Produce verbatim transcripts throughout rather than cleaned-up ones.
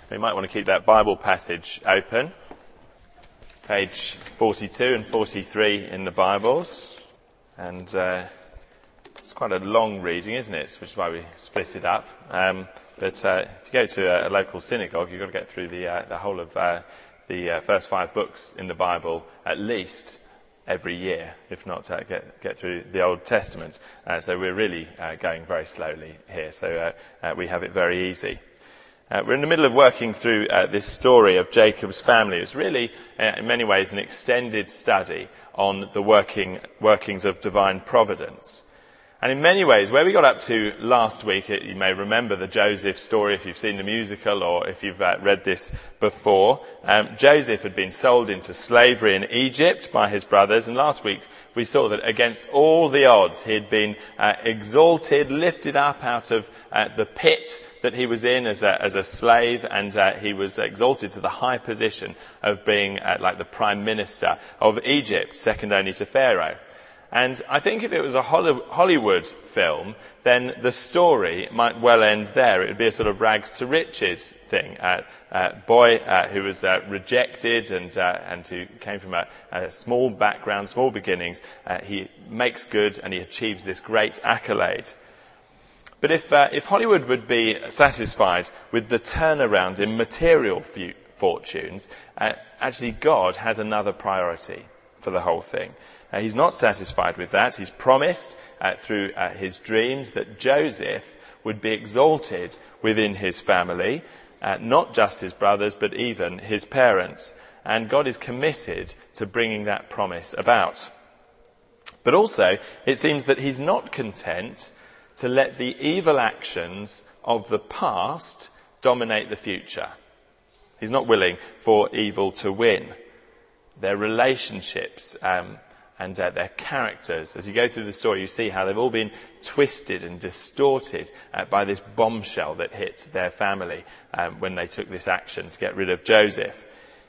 You might want to keep that Bible passage open. Page forty-two and forty-three in the Bibles. And uh, it's quite a long reading, isn't it? Which is why we split it up. Um, but uh, if you go to a, a local synagogue, you've got to get through the, uh, the whole of uh, the uh, first five books in the Bible at least every year, if not uh, get, get through the Old Testament. Uh, so we're really uh, going very slowly here. So uh, uh, we have it very easy. Uh, we're in the middle of working through uh, this story of Jacob's family. It's really, uh, in many ways, an extended study on the working workings of divine providence. And in many ways, where we got up to last week, it, you may remember the Joseph story if you've seen the musical or if you've uh, read this before. Um, Joseph had been sold into slavery in Egypt by his brothers, and last week we saw that against all the odds he had been uh, exalted, lifted up out of uh, the pit that he was in as a, as a slave, and uh, he was exalted to the high position of being uh, like the prime minister of Egypt, second only to Pharaoh. And I think if it was a Hollywood film, then the story might well end there. It would be a sort of rags to riches thing. A uh, uh, boy uh, who was uh, rejected and uh, and who came from a, a small background, small beginnings, uh, he makes good and he achieves this great accolade. But if uh, if Hollywood would be satisfied with the turnaround in material f- fortunes, uh, actually God has another priority for the whole thing. Uh, he's not satisfied with that. He's promised uh, through uh, his dreams that Joseph would be exalted within his family, uh, not just his brothers, but even his parents. And God is committed to bringing that promise about. But also, it seems that he's not content to let the evil actions of the past dominate the future. He's not willing for evil to win. Their relationships, um, and uh, their characters. As you go through the story, you see how they've all been twisted and distorted uh, by this bombshell that hit their family um, when they took this action to get rid of Joseph.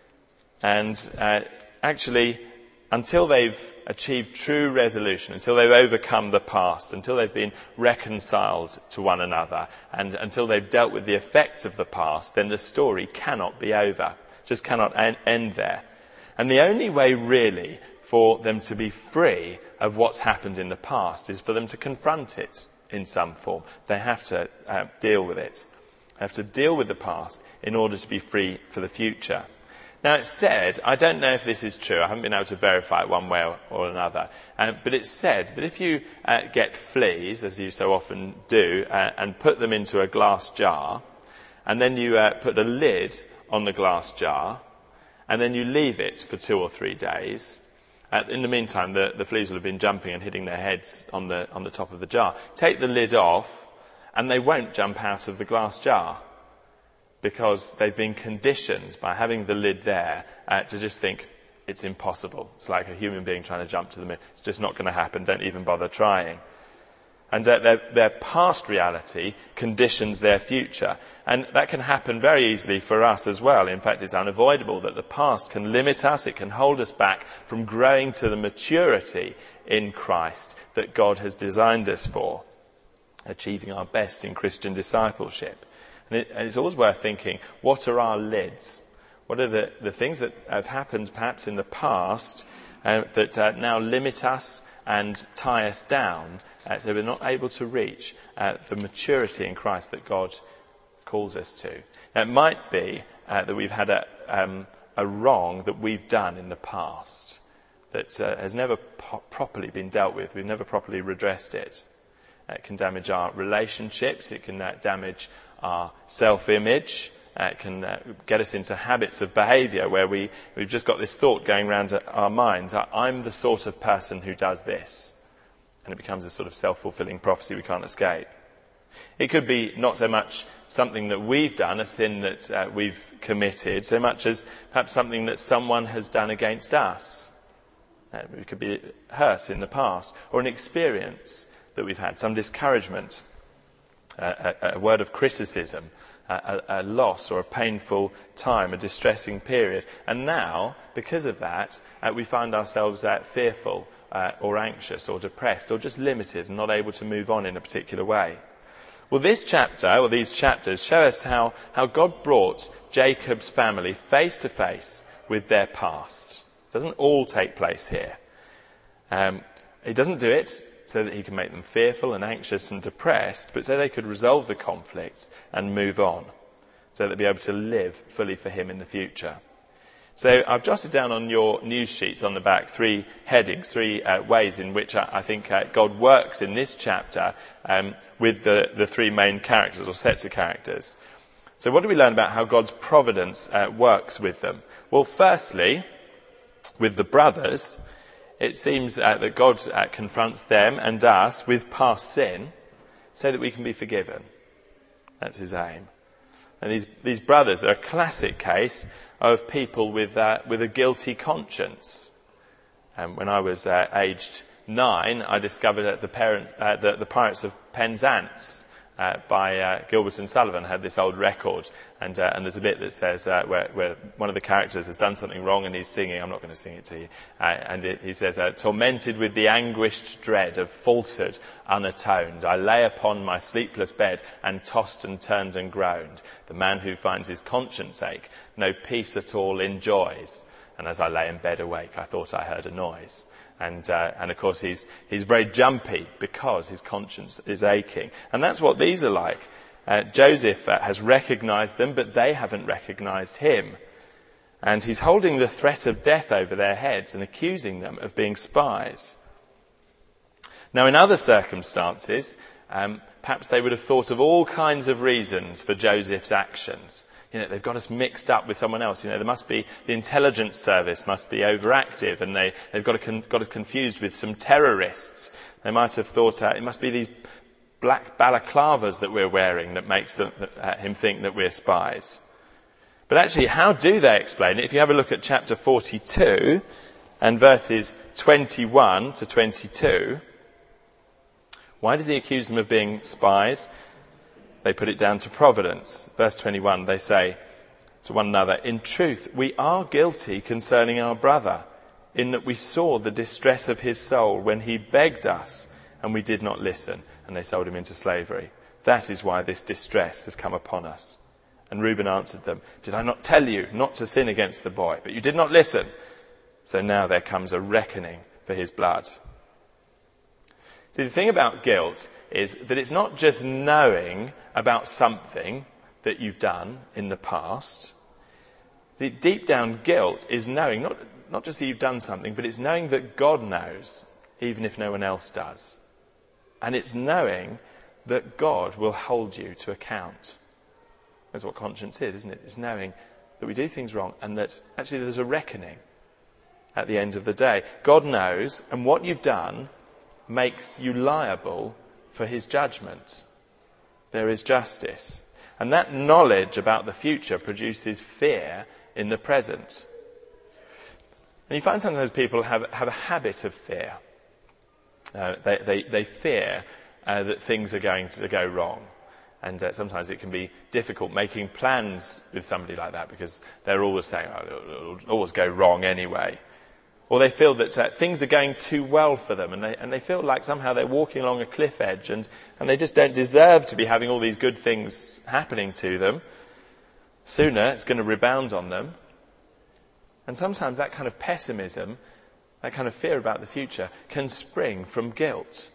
And uh, actually, until they've achieved true resolution, until they've overcome the past, until they've been reconciled to one another, and until they've dealt with the effects of the past, then the story cannot be over. Just cannot en- end there. And the only way really for them to be free of what's happened in the past is for them to confront it in some form. They have to uh, deal with it. They have to deal with the past in order to be free for the future. Now it's said, I don't know if this is true, I haven't been able to verify it one way or, or another, uh, but it's said that if you uh, get fleas, as you so often do, uh, and put them into a glass jar, and then you uh, put a lid on the glass jar, and then you leave it for two or three days, Uh, in the meantime, the, the fleas will have been jumping and hitting their heads on the on the top of the jar. Take the lid off, and they won't jump out of the glass jar because they've been conditioned by having the lid there uh, to just think it's impossible. It's like a human being trying to jump to the moon. It's just not going to happen. Don't even bother trying. And uh, their, their past reality conditions their future. And that can happen very easily for us as well. In fact, it's unavoidable that the past can limit us. It can hold us back from growing to the maturity in Christ that God has designed us for, achieving our best in Christian discipleship. And, it, and it's always worth thinking, what are our lids? What are the, the things that have happened perhaps in the past uh, that uh, now limit us and tie us down, Uh, so we're not able to reach uh, the maturity in Christ that God calls us to. Now, it might be uh, that we've had a, um, a wrong that we've done in the past that uh, has never po- properly been dealt with. We've never properly redressed it. Uh, it can damage our relationships. It can uh, damage our self-image. Uh, it can uh, get us into habits of behaviour where we, we've just got this thought going around our minds. I'm the sort of person who does this. And it becomes a sort of self-fulfilling prophecy we can't escape. It could be not so much something that we've done, a sin that uh, we've committed, so much as perhaps something that someone has done against us. Uh, it could be hurt in the past, or an experience that we've had, some discouragement, uh, a, a word of criticism, a, a loss or a painful time, a distressing period. And now, because of that, uh, we find ourselves uh, fearful, Uh, or anxious or depressed or just limited and not able to move on in a particular way. Well, this chapter, or these chapters, show us how, how God brought Jacob's family face to face with their past. It doesn't all take place here. Um, he doesn't do it so that he can make them fearful and anxious and depressed, but so they could resolve the conflict and move on, so they'll be able to live fully for him in the future. So I've jotted down on your news sheets on the back three headings, three uh, ways in which I, I think uh, God works in this chapter um, with the, the three main characters or sets of characters. So what do we learn about how God's providence uh, works with them? Well, firstly, with the brothers, it seems uh, that God uh, confronts them and us with past sin so that we can be forgiven. That's his aim. And these, these brothers are a classic case of people with uh, with a guilty conscience. And um, when I was uh, aged nine, I discovered that the, parent, uh, the, the Pirates of Penzance uh, by uh, Gilbert and Sullivan had this old record, and uh, and there's a bit that says uh, where, where one of the characters has done something wrong and he's singing. I'm not going to sing it to you. Uh, and it, he says, uh, "Tormented with the anguished dread of falsehood unatoned, I lay upon my sleepless bed and tossed and turned and groaned. The man who finds his conscience ache no peace at all enjoys. And as I lay in bed awake, I thought I heard a noise." And, uh, and of course, he's, he's very jumpy because his conscience is aching. And that's what these are like. Uh, Joseph uh, has recognized them, but they haven't recognized him. And he's holding the threat of death over their heads and accusing them of being spies. Now, in other circumstances, um, perhaps they would have thought of all kinds of reasons for Joseph's actions. You know, they've got us mixed up with someone else. You know, there must be, the intelligence service must be overactive, and they, they've got, con- got us confused with some terrorists. They might have thought uh, it must be these black balaclavas that we're wearing that makes them, uh, him think that we're spies. But actually, how do they explain it? If you have a look at chapter forty-two and verses twenty-one to twenty-two, why does he accuse them of being spies? They put it down to providence. Verse twenty-one, they say to one another, "In truth, we are guilty concerning our brother, in that we saw the distress of his soul when he begged us, and we did not listen, and they sold him into slavery. That is why this distress has come upon us." And Reuben answered them, "Did I not tell you not to sin against the boy? But you did not listen. So now there comes a reckoning for his blood." See, the thing about guilt is that it's not just knowing about something that you've done in the past. The deep down guilt is knowing, not, not just that you've done something, but it's knowing that God knows, even if no one else does. And it's knowing that God will hold you to account. That's what conscience is, isn't it? It's knowing that we do things wrong and that actually there's a reckoning at the end of the day. God knows, and what you've done makes you liable for his judgment. There is justice. And that knowledge about the future produces fear in the present. And you find sometimes people have, have a habit of fear. Uh, they, they, they fear uh, that things are going to go wrong. And uh, sometimes it can be difficult making plans with somebody like that because they're always saying, "Oh, it'll, it'll always go wrong anyway." Or they feel that uh, things are going too well for them, and they, and they feel like somehow they're walking along a cliff edge, and, and they just don't deserve to be having all these good things happening to them. Sooner it's going to rebound on them. And sometimes that kind of pessimism, that kind of fear about the future, can spring from guilt.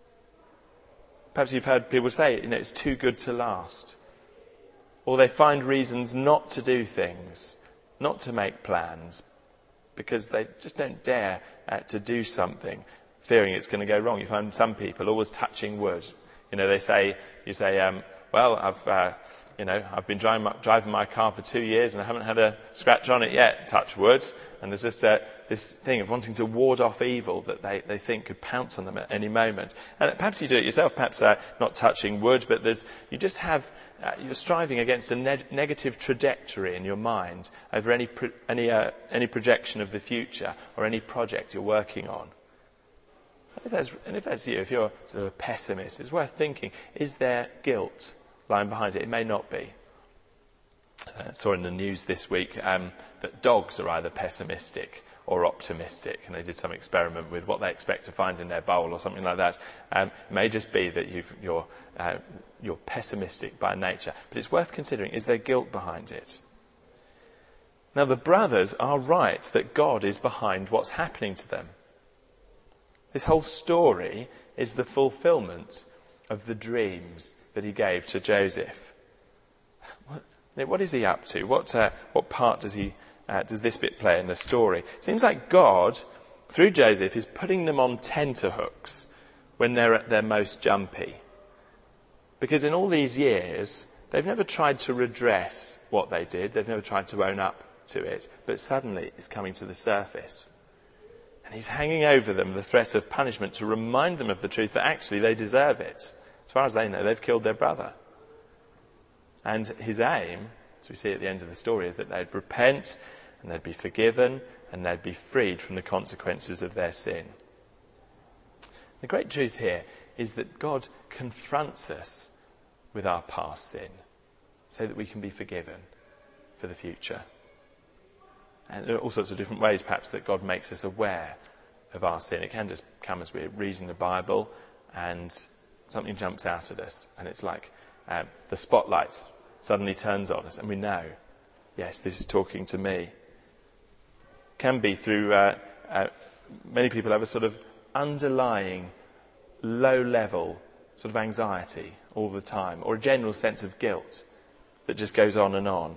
Perhaps you've heard people say, you know, it's too good to last. Or they find reasons not to do things, not to make plans, because they just don't dare uh, to do something, fearing it's going to go wrong. You find some people always touching wood. You know, they say, you say, um, well, I've, uh, you know, I've been driving my, driving my car for two years and I haven't had a scratch on it yet, touch wood. And there's just uh, this thing of wanting to ward off evil that they, they think could pounce on them at any moment. And perhaps you do it yourself, perhaps uh, not touching wood, but there's, you just have, uh, you're striving against a ne- negative trajectory in your mind over any, pro- any, uh, any projection of the future or any project you're working on. And if that's, and if that's you, if you're sort of a pessimist, it's worth thinking, is there guilt lying behind it? It may not be. I uh, saw in the news this week um, that dogs are either pessimistic or optimistic, and they did some experiment with what they expect to find in their bowl or something like that. Um, it may just be that you've, you're, uh, you're pessimistic by nature, but it's worth considering, is there guilt behind it? Now, the brothers are right that God is behind what's happening to them. This whole story is the fulfillment of the dreams that he gave to Joseph. What, what is he up to? What, uh, what part does he uh, does this bit play in the story? It seems like God, through Joseph, is putting them on tenterhooks when they're at their most jumpy. Because in all these years, they've never tried to redress what they did. They've never tried to own up to it. But suddenly it's coming to the surface. And he's hanging over them the threat of punishment to remind them of the truth that actually they deserve it. As far as they know, they've killed their brother. And his aim, as we see at the end of the story, is that they'd repent and they'd be forgiven and they'd be freed from the consequences of their sin. The great truth here is that God confronts us with our past sin so that we can be forgiven for the future. And there are all sorts of different ways, perhaps, that God makes us aware of our sin. It can just come as we're reading the Bible and something jumps out at us. And it's like um, the spotlight suddenly turns on us and we know, yes, this is talking to me. It can be through, uh, uh, many people have a sort of underlying low-level sort of anxiety all the time, or a general sense of guilt that just goes on and on.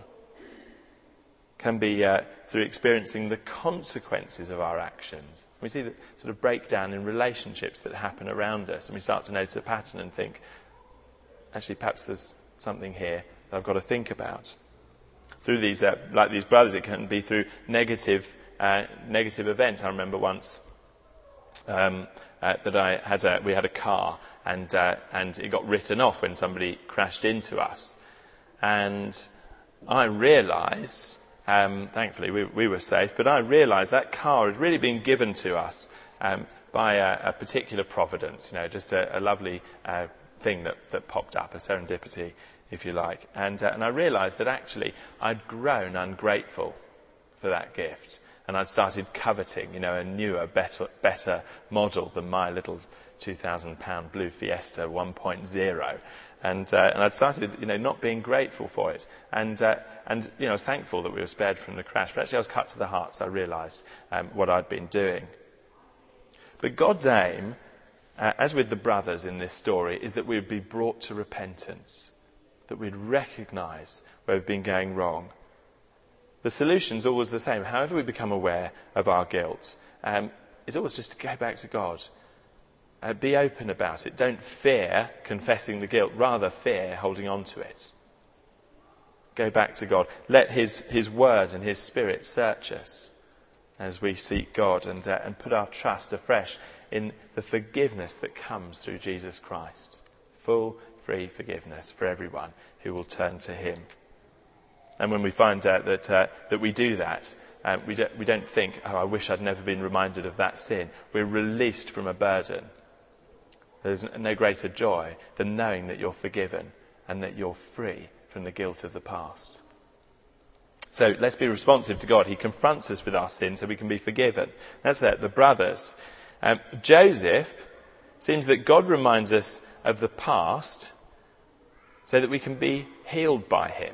Can be uh, through experiencing the consequences of our actions. We see the sort of breakdown in relationships that happen around us, and we start to notice a pattern and think, actually, perhaps there's something here that I've got to think about. Through these, uh, like these brothers, it can be through negative, uh, negative events. I remember once um, uh, that I had a, we had a car, and uh, and it got written off when somebody crashed into us, and I realised. Um, thankfully, we, we were safe, but I realised that car had really been given to us um, by a, a particular providence, you know, just a, a lovely uh, thing that, that popped up, a serendipity, if you like. And, uh, and I realised that actually I'd grown ungrateful for that gift, and I'd started coveting, you know, a newer, better, better model than my little two thousand pound blue Fiesta one point oh. And, uh, and I'd started, you know, not being grateful for it. And, uh, and, you know, I was thankful that we were spared from the crash. But actually I was cut to the heart, so I realised um, what I'd been doing. But God's aim, uh, as with the brothers in this story, is that we would be brought to repentance. That we'd recognise where we've been going wrong. The solution's always the same. However we become aware of our guilt, um, is always just to go back to God. Uh, be open about it. Don't fear confessing the guilt. Rather fear holding on to it. Go back to God. Let his, his word and his spirit search us as we seek God and, uh, and put our trust afresh in the forgiveness that comes through Jesus Christ. Full, free forgiveness for everyone who will turn to him. And when we find out that, uh, that we do that, uh, we, don't, we don't think, oh, I wish I'd never been reminded of that sin. We're released from a burden. There's no greater joy than knowing that you're forgiven and that you're free from the guilt of the past. So let's be responsive to God. He confronts us with our sin so we can be forgiven. That's it, the brothers. Um, Joseph, seems that God reminds us of the past so that we can be healed by him.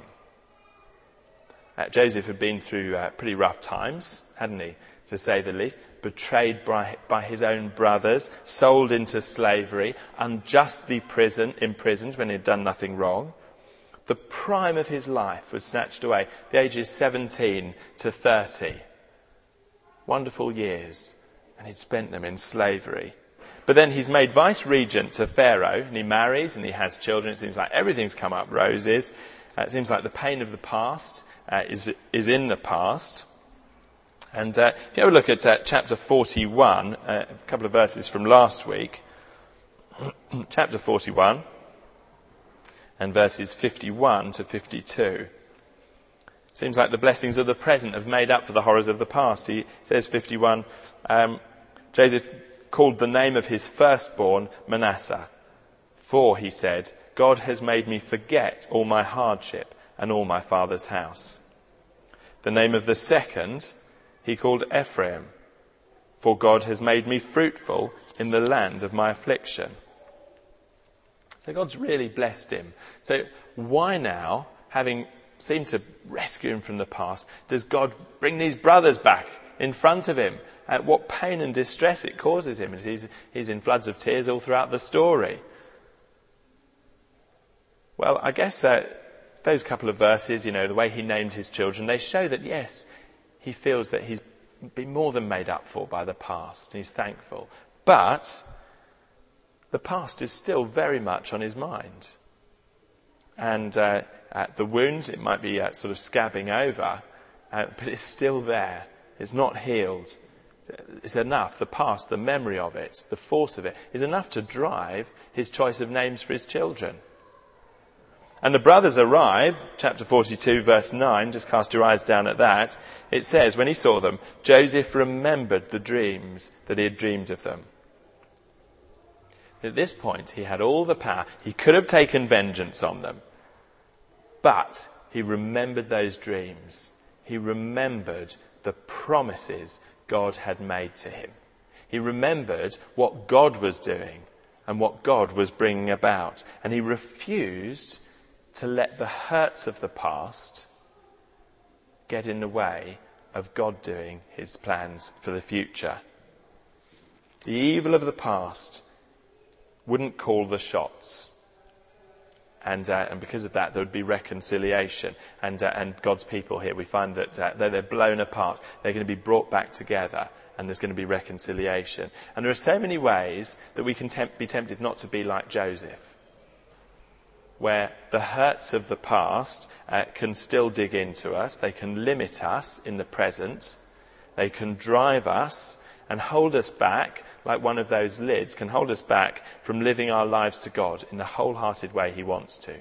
Uh, Joseph had been through uh, pretty rough times, hadn't he, to say the least. Betrayed by, by his own brothers, sold into slavery, unjustly prison, imprisoned when he'd done nothing wrong. The prime of his life was snatched away, the ages seventeen to thirty. Wonderful years, and he'd spent them in slavery. But then he's made vice-regent to Pharaoh, and he marries and he has children. It seems like everything's come up roses. Uh, it seems like the pain of the past uh, is, is in the past. And uh, if you have a look at uh, chapter forty-one, uh, a couple of verses from last week, chapter forty-one and verses fifty-one to fifty-two. Seems like the blessings of the present have made up for the horrors of the past. He says, fifty-one, um, Joseph called the name of his firstborn Manasseh. For, he said, God has made me forget all my hardship and all my father's house. The name of the second he called Ephraim, for God has made me fruitful in the land of my affliction. So God's really blessed him. So why now, having seemed to rescue him from the past, does God bring these brothers back in front of him? Uh, what pain and distress it causes him. He's, he's in floods of tears all throughout the story. Well, I guess uh, those couple of verses, you know, the way he named his children, they show that, yes, he feels that he's been more than made up for by the past. He's thankful. But the past is still very much on his mind. And uh, uh, the wound, it might be uh, sort of scabbing over, uh, but it's still there. It's not healed. It's enough. The past, the memory of it, the force of it, is enough to drive his choice of names for his children. And the brothers arrived, chapter forty-two, verse nine, just cast your eyes down at that. It says, when he saw them, Joseph remembered the dreams that he had dreamed of them. At this point, he had all the power. He could have taken vengeance on them. But he remembered those dreams. He remembered the promises God had made to him. He remembered what God was doing and what God was bringing about. And he refused to let the hurts of the past get in the way of God doing his plans for the future. The evil of the past wouldn't call the shots. And, uh, and because of that, there would be reconciliation. And, uh, and God's people here, we find that uh, though they're blown apart, they're going to be brought back together, and there's going to be reconciliation. And there are so many ways that we can tempt, be tempted not to be like Joseph, where the hurts of the past uh, can still dig into us. They can limit us in the present. They can drive us and hold us back, like one of those lids, can hold us back from living our lives to God in the wholehearted way he wants to.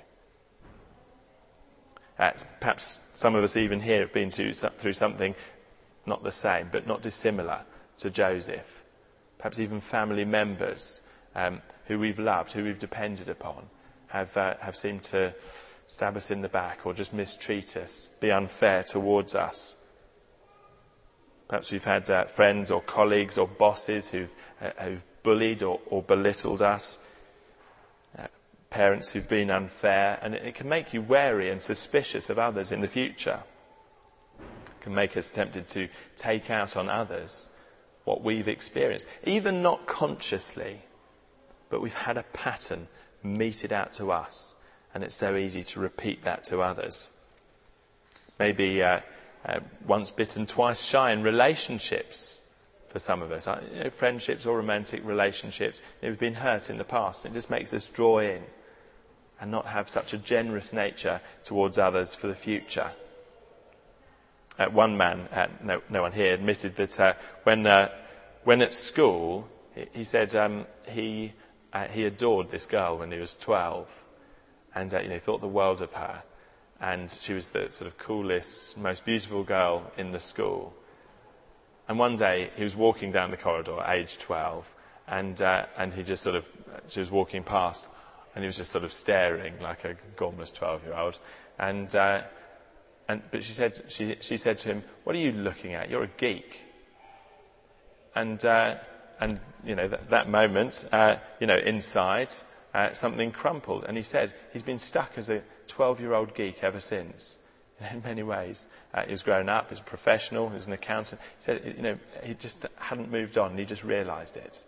Uh, perhaps some of us even here have been to, through something not the same, but not dissimilar to Joseph. Perhaps even family members um, who we've loved, who we've depended upon, have, uh, have seemed to stab us in the back or just mistreat us, be unfair towards us. Perhaps we've had uh, friends or colleagues or bosses who've, uh, who've bullied or, or belittled us, uh, parents who've been unfair, and it, it can make you wary and suspicious of others in the future. It can make us tempted to take out on others what we've experienced, even not consciously, but we've had a pattern meted out to us, and it's so easy to repeat that to others. Maybe uh, Uh, once bitten, twice shy in relationships for some of us. You know, friendships or romantic relationships. We've been hurt in the past. It just makes us draw in and not have such a generous nature towards others for the future. Uh, one man, uh, no, no one here, admitted that uh, when uh, when at school, he, he said um, he uh, he adored this girl when he was twelve, and uh, you know, thought the world of her. And she was the sort of coolest, most beautiful girl in the school. And one day he was walking down the corridor, age twelve, and uh, and he just sort of, she was walking past, and he was just sort of staring like a gormless twelve-year-old. And uh, and but she said she she said to him, "What are you looking at? You're a geek." And uh, and you know that, that moment, uh, you know, inside uh, something crumpled, and he said he's been stuck as a twelve-year-old geek ever since. In many ways, uh, he was growing up as a professional, as an accountant. He said, you know, he just hadn't moved on. And he just realised it.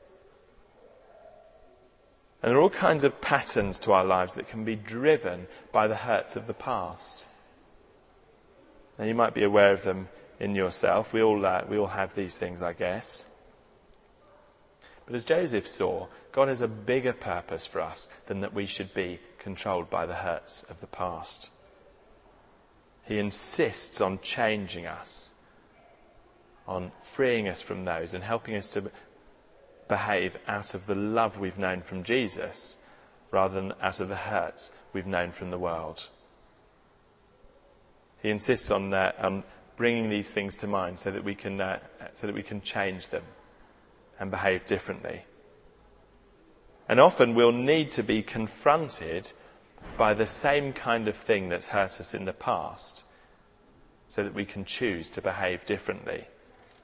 And there are all kinds of patterns to our lives that can be driven by the hurts of the past. Now, you might be aware of them in yourself. We all uh, we all have these things, I guess. But as Joseph saw, God has a bigger purpose for us than that we should be controlled by the hurts of the past. He insists on changing us, on freeing us from those and helping us to behave out of the love we've known from Jesus rather than out of the hurts we've known from the world. He insists on, uh, on bringing these things to mind so that we can uh, so that we can change them and behave differently. And often we'll need to be confronted by the same kind of thing that's hurt us in the past so that we can choose to behave differently.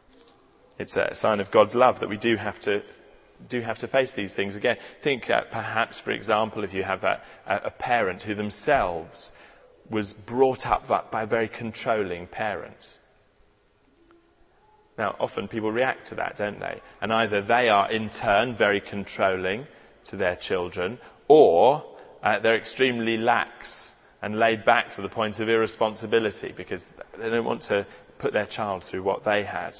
It's a sign of God's love that we do have to do have to face these things again. Think uh, perhaps, for example, if you have a, a parent who themselves was brought up by a very controlling parent. Now, often people react to that, don't they? And either they are in turn very controlling to their children, or uh, they're extremely lax and laid back to the point of irresponsibility because they don't want to put their child through what they had.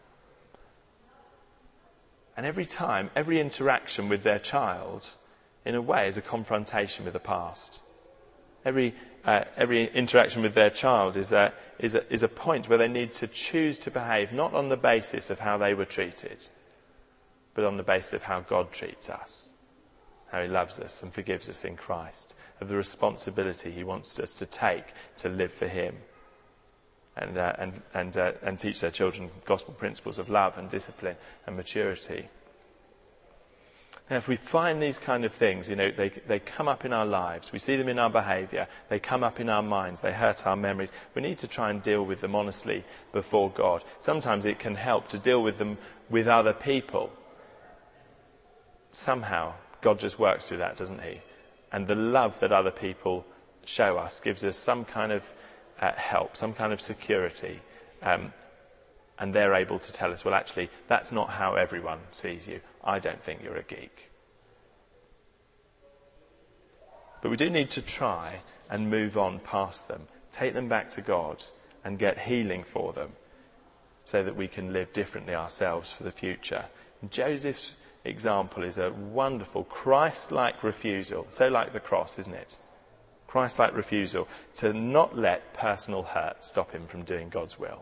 And every time, every interaction with their child, in a way, is a confrontation with the past. Every uh, every interaction with their child is a, is a is a point where they need to choose to behave not on the basis of how they were treated, but on the basis of how God treats us, how he loves us and forgives us in Christ, of the responsibility he wants us to take to live for him. And, uh, and, and, uh, and teach their children gospel principles of love and discipline and maturity. Now, if we find these kind of things, you know, they, they come up in our lives, we see them in our behaviour, they come up in our minds, they hurt our memories, we need to try and deal with them honestly before God. Sometimes it can help to deal with them with other people. Somehow, God just works through that, doesn't he? And the love that other people show us gives us some kind of Uh, help, some kind of security, um, and they're able to tell us, well, actually, that's not how everyone sees you. I don't think you're a geek. But we do need to try and move on past them, take them back to God and get healing for them so that we can live differently ourselves for the future. And Joseph's example is a wonderful Christ-like refusal, so like the cross, isn't it? Christ-like refusal to not let personal hurt stop him from doing God's will.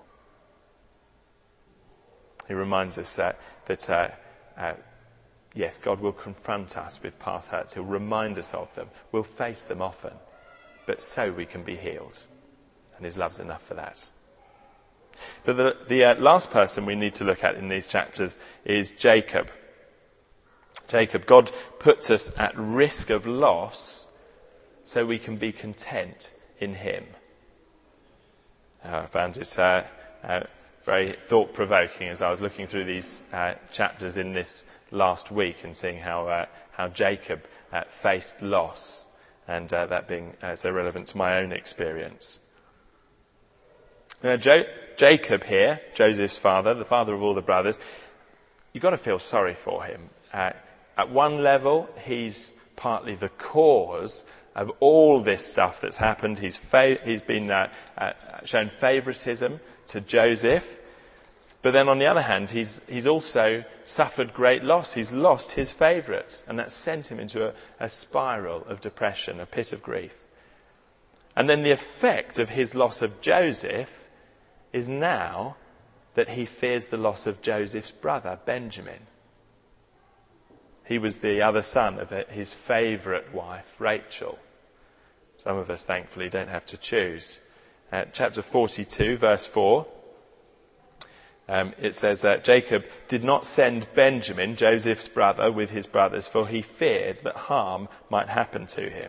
He reminds us uh, that, uh, uh, yes, God will confront us with past hurts. He'll remind us of them. We'll face them often, but so we can be healed. And his love's enough for that. But the, the uh, last person we need to look at in these chapters is Jacob. Jacob, God puts us at risk of loss so we can be content in him. Uh, I found it uh, uh, very thought-provoking as I was looking through these uh, chapters in this last week and seeing how uh, how Jacob uh, faced loss, and uh, that being uh, so relevant to my own experience. Now, jo- Jacob here, Joseph's father, the father of all the brothers, you've got to feel sorry for him. Uh, at one level, he's partly the cause of all this stuff that's happened. He's, fa- he's been uh, uh, shown favouritism to Joseph. But then on the other hand, he's, he's also suffered great loss. He's lost his favourite. And that's sent him into a, a spiral of depression, a pit of grief. And then the effect of his loss of Joseph is now that he fears the loss of Joseph's brother, Benjamin. He was the other son of his favourite wife, Rachel. Some of us, thankfully, don't have to choose. Uh, chapter forty-two, verse four, um, it says that Jacob did not send Benjamin, Joseph's brother, with his brothers, for he feared that harm might happen to him.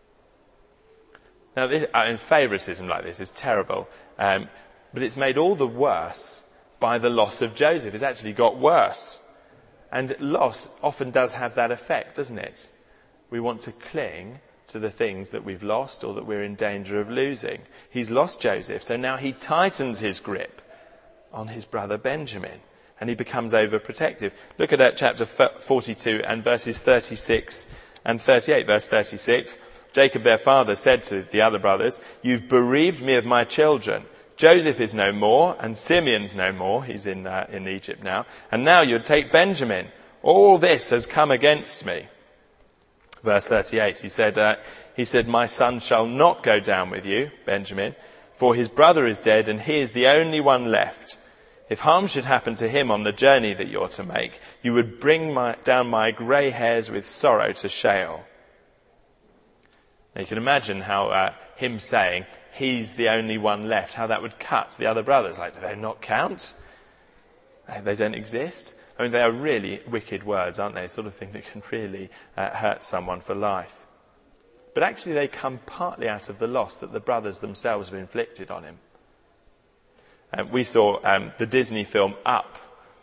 Now, this, uh, and favouritism like this is terrible, um, but it's made all the worse by the loss of Joseph. It's actually got worse. And loss often does have that effect, doesn't it? We want to cling to the things that we've lost or that we're in danger of losing. He's lost Joseph, so now he tightens his grip on his brother Benjamin, and he becomes overprotective. Look at that chapter forty-two and verses thirty-six and thirty-eight. Verse thirty-six, Jacob their father said to the other brothers, "You've bereaved me of my children. Joseph is no more, and Simeon's no more." He's in uh, in Egypt now. "And now you'd take Benjamin. All this has come against me." Verse thirty-eight, he said, uh, he said, "My son shall not go down with you, Benjamin, for his brother is dead, and he is the only one left. If harm should happen to him on the journey that you're to make, you would bring my, down my grey hairs with sorrow to Sheol." Now you can imagine how uh, him saying, he's the only one left, how that would cut the other brothers. Like, do they not count? They don't exist? I mean, they are really wicked words, aren't they? The sort of thing that can really uh, hurt someone for life. But actually they come partly out of the loss that the brothers themselves have inflicted on him. Um, we saw um, the Disney film Up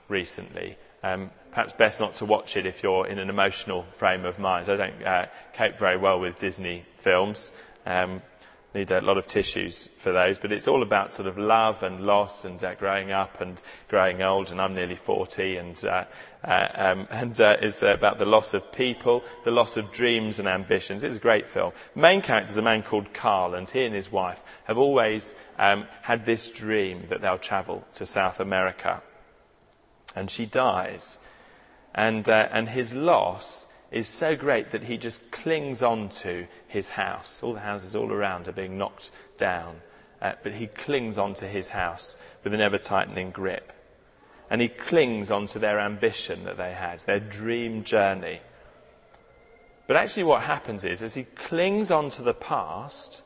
recently. Um, perhaps best not to watch it if you're in an emotional frame of mind. I don't uh, cope very well with Disney films. Um, need a lot of tissues for those, but it's all about sort of love and loss and uh, growing up and growing old, and I'm nearly forty, and uh, uh, um, and uh, it's about the loss of people, the loss of dreams and ambitions. It's a great film. The main character is a man called Carl, and he and his wife have always um, had this dream that they'll travel to South America, and she dies, and uh, and his loss is so great that he just clings on to his house. All the houses all around are being knocked down, uh, but he clings on to his house with an ever-tightening grip. And he clings on to their ambition that they had, their dream journey. But actually what happens is, as he clings on to the past,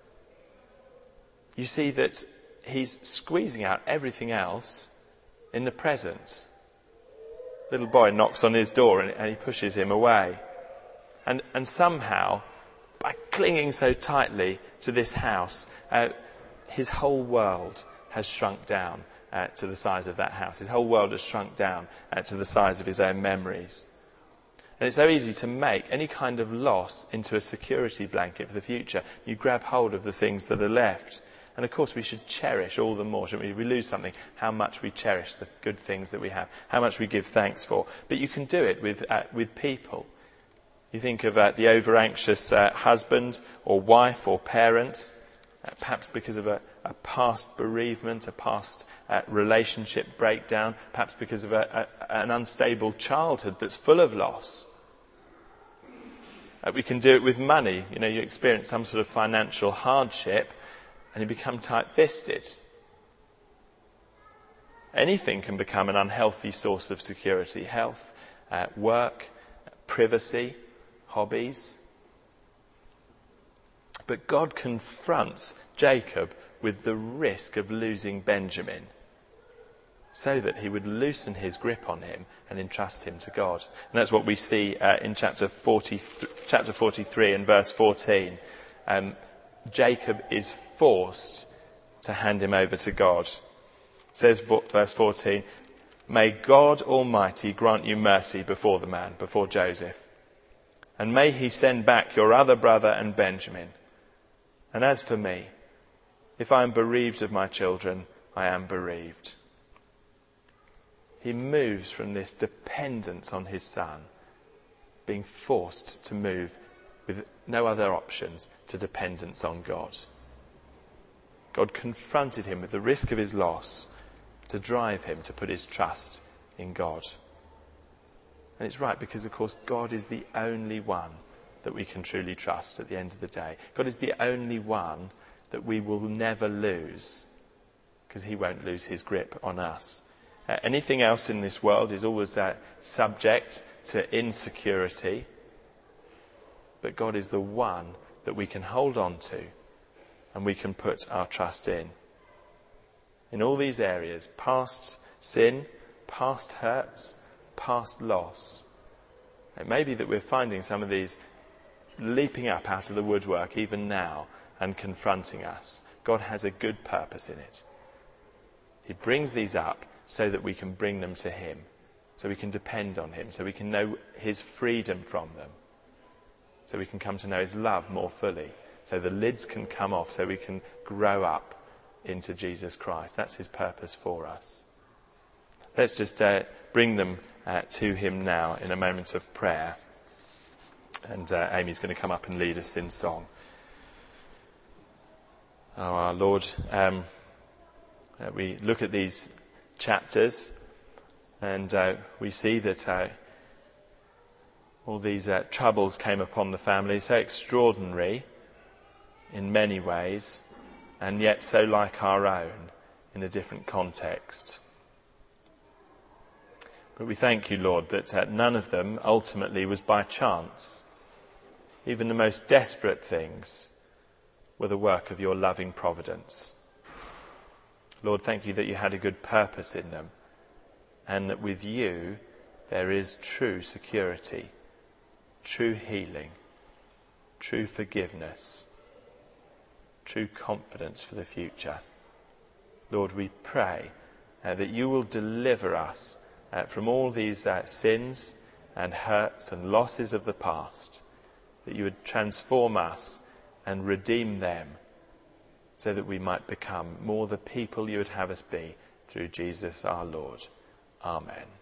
you see that he's squeezing out everything else in the present. Little boy knocks on his door and, and he pushes him away. And, and somehow, by clinging so tightly to this house, uh, his whole world has shrunk down uh, to the size of that house. His whole world has shrunk down uh, to the size of his own memories. And it's so easy to make any kind of loss into a security blanket for the future. You grab hold of the things that are left. And of course we should cherish all the more, shouldn't we? If we lose something, how much we cherish the good things that we have, how much we give thanks for. But you can do it with uh, with people. You think of uh, the over-anxious uh, husband or wife or parent, uh, perhaps because of a, a past bereavement, a past uh, relationship breakdown, perhaps because of a, a, an unstable childhood that's full of loss. Uh, we can do it with money. You know, you experience some sort of financial hardship and you become tight-fisted. Anything can become an unhealthy source of security. Health, uh, work, privacy, hobbies. But God confronts Jacob with the risk of losing Benjamin so that he would loosen his grip on him and entrust him to God. And that's what we see uh, in chapter forty, chapter forty-three and verse fourteen. Um, Jacob is forced to hand him over to God. It says, verse fourteen, "May God Almighty grant you mercy before the man," before Joseph, "and may he send back your other brother and Benjamin. And as for me, if I am bereaved of my children, I am bereaved." He moves from this dependence on his son, being forced to move with no other options, to dependence on God. God confronted him with the risk of his loss to drive him to put his trust in God. And it's right, because of course God is the only one that we can truly trust at the end of the day. God is the only one that we will never lose, because he won't lose his grip on us. Uh, anything else in this world is always uh, subject to insecurity. But God is the one that we can hold on to and we can put our trust in. In all these areas, past sin, past hurts, past loss. It may be that we're finding some of these leaping up out of the woodwork even now and confronting us. God has a good purpose in it. He brings these up so that we can bring them to him, so we can depend on him, so we can know his freedom from them. So we can come to know his love more fully. So the lids can come off, so we can grow up into Jesus Christ. That's his purpose for us. Let's just uh, bring them uh, to him now in a moment of prayer. And uh, Amy's going to come up and lead us in song. Oh, our Lord, um, uh, we look at these chapters and uh, we see that Uh, All these uh, troubles came upon the family, so extraordinary in many ways, and yet so like our own in a different context. But we thank you, Lord, that uh, none of them ultimately was by chance. Even the most desperate things were the work of your loving providence. Lord, thank you that you had a good purpose in them, and that with you there is true security, true healing, true forgiveness, true confidence for the future. Lord, we pray uh, that you will deliver us uh, from all these uh, sins and hurts and losses of the past, that you would transform us and redeem them so that we might become more the people you would have us be through Jesus our Lord. Amen.